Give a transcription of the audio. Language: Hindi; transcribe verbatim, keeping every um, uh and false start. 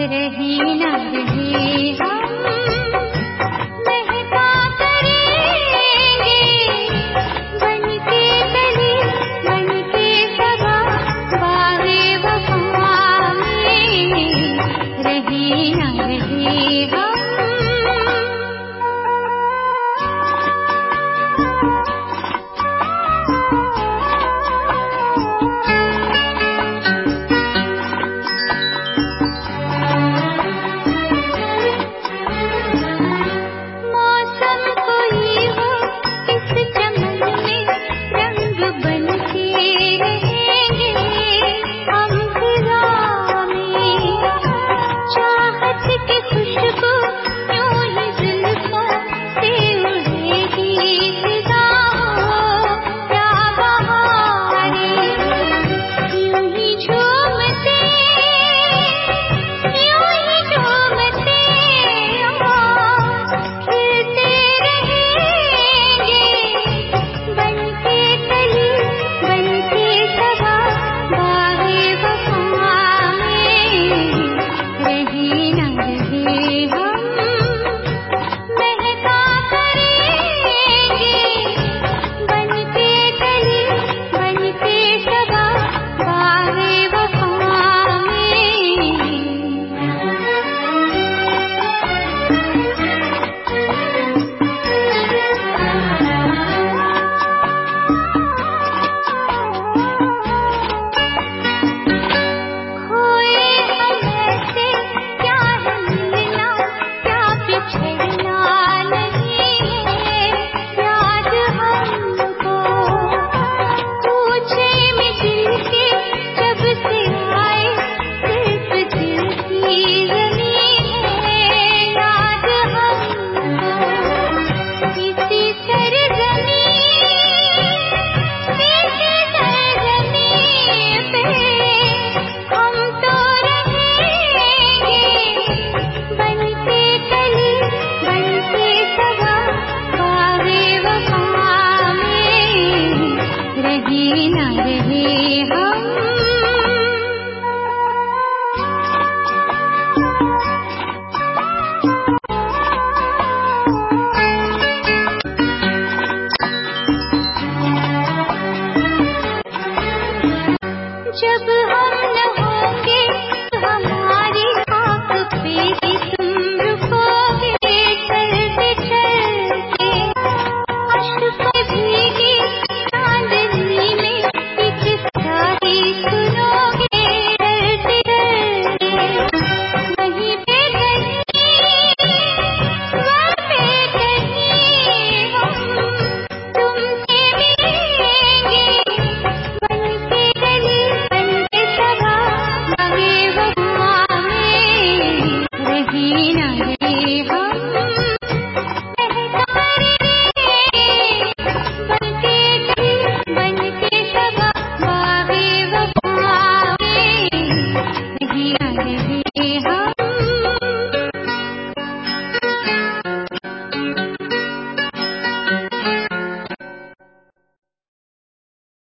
रही न रही हम महका करेंगे बनके कली बनके सगा बाहे वफा में रही न रही हम। जब हम न होंगे हमारी आँख पे तुम रुकोगे चलते चलते अश्क भीगी चांदनी में एक शादी सुनोगे डरते डरते वहीं पे कहीं वहाँ पे कहीं हम तुमसे मिलेंगे बनके गली बनके सगा बागे वफा में रही न